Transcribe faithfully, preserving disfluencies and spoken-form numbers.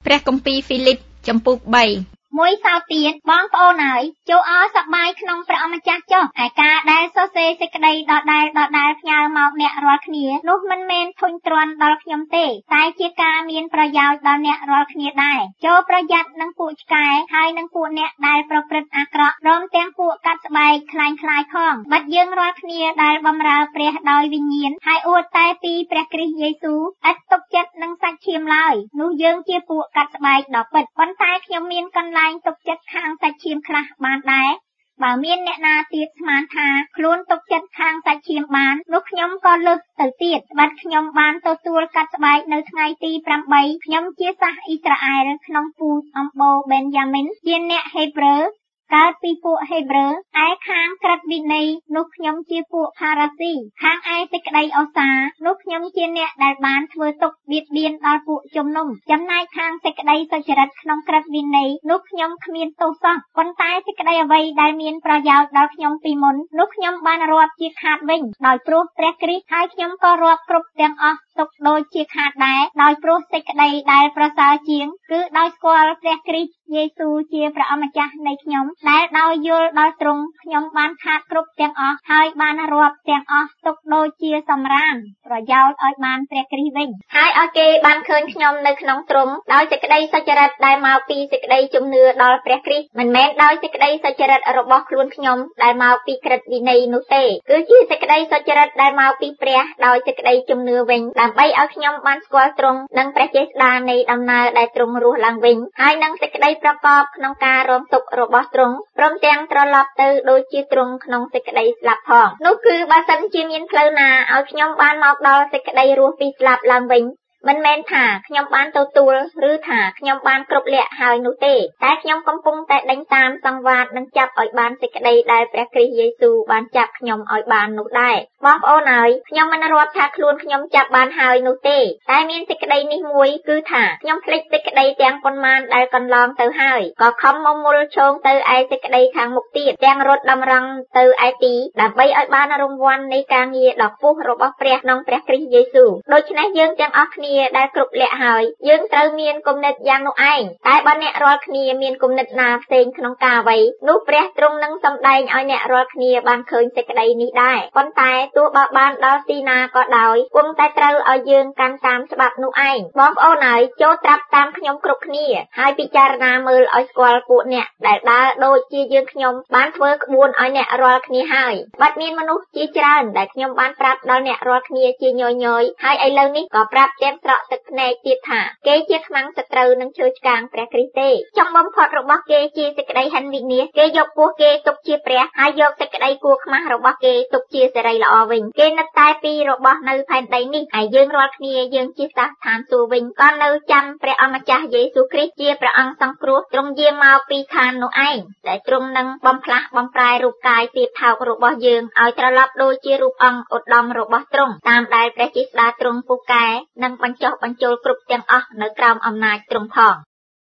ព្រះគម្ពីរហ្វីលីបចំពុកបីមួយសោទៀតបងប្អូនហើយចូលអសប្បាយក្នុងព្រះអម្ចាស់ចុះឯការដែលសរសេរសេចក្តីដដែលដដែលផ្ញើមកអ្នករាល់គ្នានោះមិនមែនធុញទ្រាន់ដល់ខ្ញុំទេតែជាការមានប្រយោជន៍ដល់អ្នករាល់គ្នាដែរចូលប្រយ័ត្ននឹងពួកឆ្កែហើយនឹងពួកអ្នកដែលប្រព្រឹត្តអាក្រក់ព្រមទាំងពួកកាត់ស្បែកខ្លាញ់ខ្លាយផងបាត់យើងរាល់គ្នាដែលបម្រើព្រះដោយវិញ្ញាណហើយអួតតែពីព្រះគ្រីស្ទយេស៊ូវឥតទុកចិត្តនឹងសាច់ឈាមឡើយនោះយើងជាពួកកាត់ស្បែកដ៏ពិតប៉ុន្តែខ្ញុំមានកន្លែងទុកចិត្តខាងសាច់ឈាមខ្លះបានដែរបើមានអ្នកណាទៀតស្មានថាខ្លួនទុកចិត្តខាងសាច់ឈាមបាននោះខ្ញុំក៏លើកទៅទៀតបាត់ខ្ញុំបានទទួលកាត់ស្បែកនៅថ្ងៃទីប្រាំបីខ្ញុំជាសាសអ៊ីស្រាអែលក្នុងពូជអំបូរបេនយ៉ាមីនជាអ្នកហេប្រឺកើតពីពួកហេប្រឺឯខាងក្រឹតវិន័យនោះខ្ញុំជាពួកផារ៉ាស៊ីខាងឯសេចក្តីអូសានោះខ្ញុំជាអ្នកដែលបានធ្វើទុកបៀតបៀនដល់ពួកជំនុំចំណែកខាងសេចក្តីសុចរិតក្នុងក្រឹតវិន័យនោះខ្ញុំគ្មានទោសសោះប៉ុន្តែសេចក្តីអ្វីដែលមានប្រយោជន៍ដល់ខ្ញុំពីមុននោះខ្ញុំបានរាប់ជាខាតវិញដោយព្រោះព្រះគ្រីស្ទហើយខ្ញុំក៏រាប់គ្រប់ទាំងអស់ទុកដូចជាខាតដែរដោយព្រោះសេចក្តីដែលប្រសើរជាងគឺដោយស្គាល់ព្រះគ្រីស្ទយេស៊ូវជាព្រះអម្ចាស់នៃខ្ញុំដែលដោយយល់ដល់ទ្រង់ខ្ញុំបានខាតគ្រប់ទាំងអស់ហើយបានរាប់ទាំងអស់ទុកដូចជាសម្រាមប្រយោជន៍ឲ្យបានព្រះគ្រីស្ទវិញហើយឲ្យគេបានឃើញខ្ញុំនៅក្នុងទ្រង់ដោយសេចក្តីសុចរិតដែលមកពីសេចក្តីជំនឿដល់ព្រះគ្រីស្ទមិនមែនដោយសេចក្តីសុចរិតរបស់ខ្លួនខ្ញុំដែលមកពីក្រឹតវិន័យនោះទេគឺជាសេចក្តីសុចរិតដែលមកពីព្រះដោយសេចក្តីជំនឿវិញដើម្បីឲ្យខ្ញុំបានស្គាល់ទ្រង់និងព្រះចេស្តានៃដំណើរដែលទ្រង់រស់ឡើងវិញហើយនឹងសេចក្តីប្រកបក្នុងការរងទុក្ខរបស់ទ្រង់ព្រមទាំងត្រឡប់ទៅដូចជាទ្រង់ក្នុងសេចក្តីស្លាប់ផងនោះគឺបើសិនជាមានផ្លូវណាឲ្យខ្ញុំបានមកដល់សេចក្តីរស់ពីស្លាប់ឡើងវិញមិនមែនថាខ្ញុំបានទទួលឬថាខ្ញុំបានគ្រប់លក្ខហើយនោះទេតែខ្ញុំកំពុងតែដេញតាមសង្វាតនិងចាប់ឲ្យបានសេចក្តីដែលព្រះគ្រីស្ទយេស៊ូវបានចាប់ខ្ញុំឲ្យបាននោះដែរបងប្អូនអើយខ្ញុំមិនរាប់ថាខ្លួនខ្ញុំចាប់បានហើយនោះទេតែមានសេចក្តីនេះមួយគឺថាខ្ញុំភ្លេចសេចក្តីទាំងប៉ុន្មានដែលកន្លងទៅហើយក៏ខំមកមុលឈោងទៅឯសេចក្តីខាងមុខទៀតទាំងរត់តម្រង់ទៅឯទីដើម្បីឲ្យបានរង្វាន់នៃការងារដ៏ខ្ពស់របស់ព្រះក្នុងព្រះគ្រីស្ទយេស៊ូវដូច្នេះយើងទាំងអស់គ្នាដែលគ្រប់លក្ខហើយយើងត្រូវមានគំនិតយ៉ាងនោះឯងតែបើអ្នករាល់គ្នាមានគំនិតណាផ្សេងក្នុងការអ្វីនោះព្រះទ្រង់នឹងសម្ដែងឲ្យអ្នករាល់គ្នាបានឃើញសេចក្តីនេះដែរប៉ុន្តែទោះបើបានដល់ទីណាក៏ដោយគង់តែត្រូវឲ្យយើងកាន់តាមច្បាប់នោះឯងបងប្អូនហើយចូលត្រាប់តាមខ្ញុំគ្រប់គ្នាហើយពិចារណាមើលឲ្យស្គាល់ពួកអ្នកដែលដើរដូចជាយើងខ្ញុំបានធ្វើក្បួនឲ្យអ្នករាល់គ្នាហើយបាត់មានមនុស្សជាច្រើនដែលខ្ញុំបានប្រាប់ដល់អ្នករាល់គ្នាជាញយញយហើយឥឡូវនេះក៏ប្រាប់ទាំងស្រក់ទឹកភ្នែកទៀតថាគេជាខ្មាំងសត្រូវនឹងឈើឆ្កាងព្រះគ្រីស្ទទេចុងបំផុតរបស់គេជាសេចក្តីហិនវិនាសគេយកពោះគេទុកជាព្រះហើយយកសេចក្តីគួរខ្មាស់របស់គេទុកជាសេរីល្អវិញគេនឹកតែពីរបស់នៅផែនដីនេះហើយយើងរាល់គ្នាយើងជាសាសឋានសួគ៌វិញក៏នៅចាំព្រះអម្ចាស់យេស៊ូវគ្រីស្ទជាព្រះអង្គសង្គ្រោះទ្រង់យាងមកពីឋាននោះឯងដែលទ្រង់នឹងបំផ្លាស់បំប្រែរូបកាយទៀបថោករបស់យើងឲ្យត្រឡប់ដូចជារូបអង្គឧត្តមរបស់ទ្រង់តាមដែលព្រះចេស្តាទ្រង់ពូកែនិងបញ្ចុះបញ្ចូលគ្រប់ទាំងអស់នៅក្រោមអំណាចទ្រង់ផង